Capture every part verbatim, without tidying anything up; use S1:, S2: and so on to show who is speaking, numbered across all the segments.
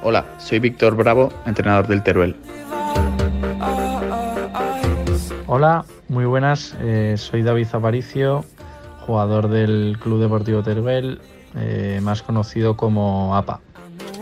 S1: Hola, soy Víctor Bravo, entrenador del Teruel.
S2: Hola, muy buenas, eh, soy David Aparicio, jugador del Club Deportivo Teruel, eh, más conocido como A P A.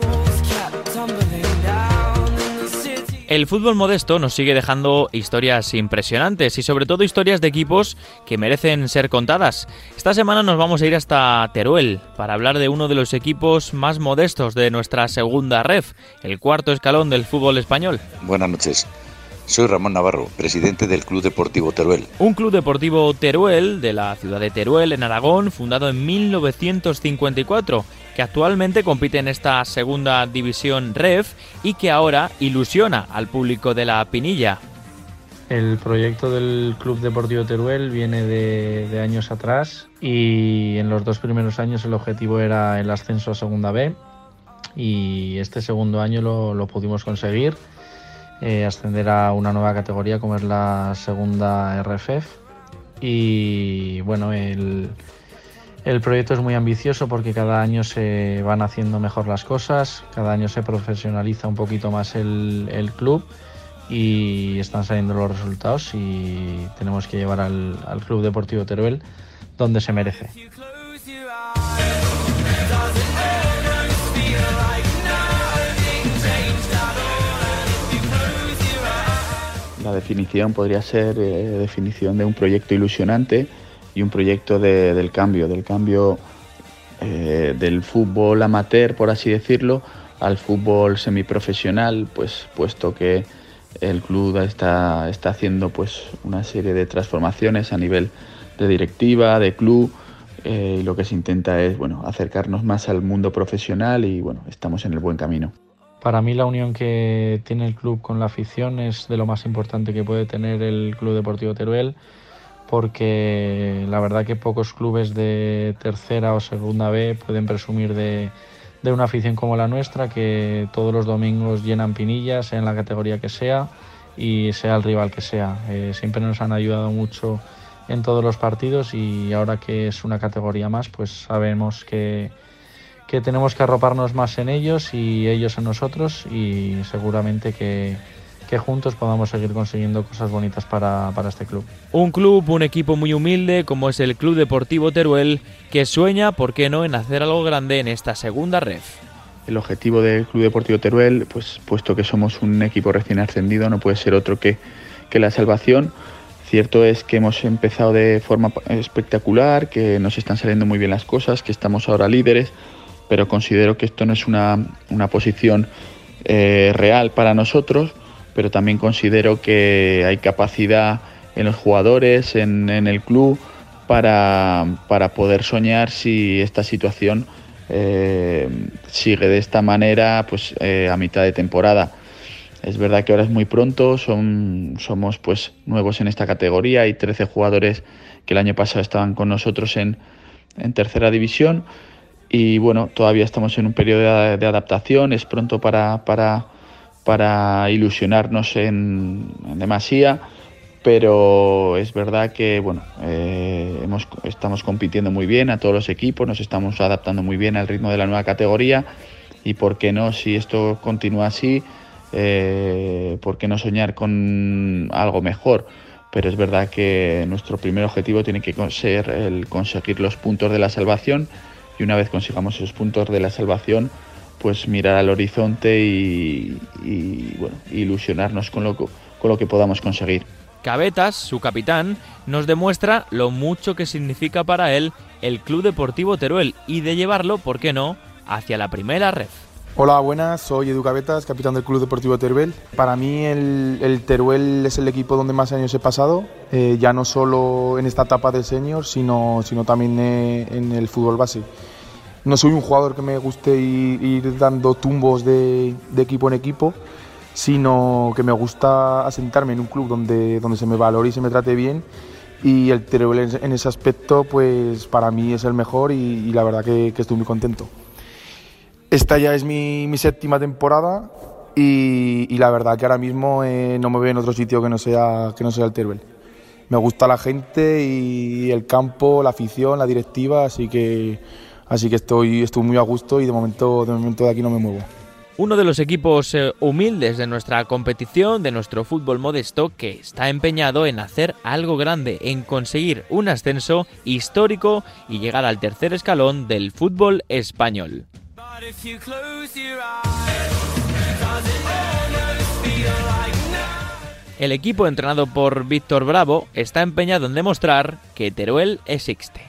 S3: El fútbol modesto nos sigue dejando historias impresionantes y sobre todo historias de equipos que merecen ser contadas. Esta semana nos vamos a ir hasta Teruel para hablar de uno de los equipos más modestos de nuestra segunda ref, el cuarto escalón del fútbol español.
S4: Buenas noches. Soy Ramón Navarro, presidente del Club Deportivo Teruel.
S3: Un Club Deportivo Teruel de la ciudad de Teruel, en Aragón, fundado en mil novecientos cincuenta y cuatro, que actualmente compite en esta segunda división ref y que ahora ilusiona al público de la Pinilla.
S2: El proyecto del Club Deportivo Teruel viene de, de años atrás y en los dos primeros años el objetivo era el ascenso a Segunda B y este segundo año lo, lo pudimos conseguir. Eh, ascender a una nueva categoría como es la segunda R F F y bueno, el, el proyecto es muy ambicioso porque cada año se van haciendo mejor las cosas, cada año se profesionaliza un poquito más el, el club y están saliendo los resultados y tenemos que llevar al, al Club Deportivo Teruel donde se merece.
S1: La definición podría ser eh, definición de un proyecto ilusionante y un proyecto de, del cambio, del cambio eh, del fútbol amateur, por así decirlo, al fútbol semiprofesional, pues puesto que el club está, está haciendo pues una serie de transformaciones a nivel de directiva, de club, eh, y lo que se intenta es bueno acercarnos más al mundo profesional y bueno, estamos en el buen camino.
S2: Para mí la unión que tiene el club con la afición es de lo más importante que puede tener el Club Deportivo Teruel, porque la verdad que pocos clubes de tercera o segunda B pueden presumir de, de una afición como la nuestra, que todos los domingos llenan Pinillas, sea en la categoría que sea y sea el rival que sea. Eh, siempre nos han ayudado mucho en todos los partidos y ahora que es una categoría más, pues sabemos que que tenemos que arroparnos más en ellos y ellos en nosotros y seguramente que, que juntos podamos seguir consiguiendo cosas bonitas para, para este club.
S3: Un club, un equipo muy humilde como es el Club Deportivo Teruel, que sueña, ¿por qué no?, en hacer algo grande en esta segunda ref.
S1: El objetivo del Club Deportivo Teruel, pues puesto que somos un equipo recién ascendido, no puede ser otro que, que la salvación. Cierto es que hemos empezado de forma espectacular, que nos están saliendo muy bien las cosas, que estamos ahora líderes, pero considero que esto no es una, una posición eh, real para nosotros, pero también considero que hay capacidad en los jugadores, en, en el club, para, para poder soñar si esta situación eh, sigue de esta manera pues eh, a mitad de temporada. Es verdad que ahora es muy pronto, son, somos pues nuevos en esta categoría, hay trece jugadores que el año pasado estaban con nosotros en, en tercera división, y bueno, todavía estamos en un periodo de, de adaptación, es pronto para, para, para ilusionarnos en, en demasía, pero es verdad que bueno, eh, hemos, estamos compitiendo muy bien a todos los equipos, nos estamos adaptando muy bien al ritmo de la nueva categoría y por qué no, si esto continúa así, eh, por qué no soñar con algo mejor. Pero es verdad que nuestro primer objetivo tiene que ser el conseguir los puntos de la salvación. Y una vez consigamos esos puntos de la salvación, pues mirar al horizonte y, y bueno, ilusionarnos con lo, con lo que podamos conseguir.
S3: Cabetas, su capitán, nos demuestra lo mucho que significa para él el Club Deportivo Teruel y de llevarlo, ¿por qué no?, hacia la primera ref.
S5: Hola, buenas, soy Edu Cabetas, capitán del Club Deportivo Teruel. Para mí el, el Teruel es el equipo donde más años he pasado, eh, ya no solo en esta etapa de senior, sino, sino también eh, en el fútbol base. No soy un jugador que me guste ir, ir dando tumbos de, de equipo en equipo, sino que me gusta asentarme en un club donde, donde se me valore y se me trate bien, y el Teruel en ese aspecto pues para mí es el mejor y, y la verdad que, que estoy muy contento. Esta ya es mi, mi séptima temporada y, y la verdad que ahora mismo eh, no me veo en otro sitio que no sea, que no sea el Teruel. Me gusta la gente y el campo, la afición, la directiva, así que, así que estoy, estoy muy a gusto y de momento, de momento de aquí no me muevo.
S3: Uno de los equipos eh, humildes de nuestra competición, de nuestro fútbol modesto, que está empeñado en hacer algo grande, en conseguir un ascenso histórico y llegar al tercer escalón del fútbol español. El equipo entrenado por Víctor Bravo está empeñado en demostrar que Teruel existe.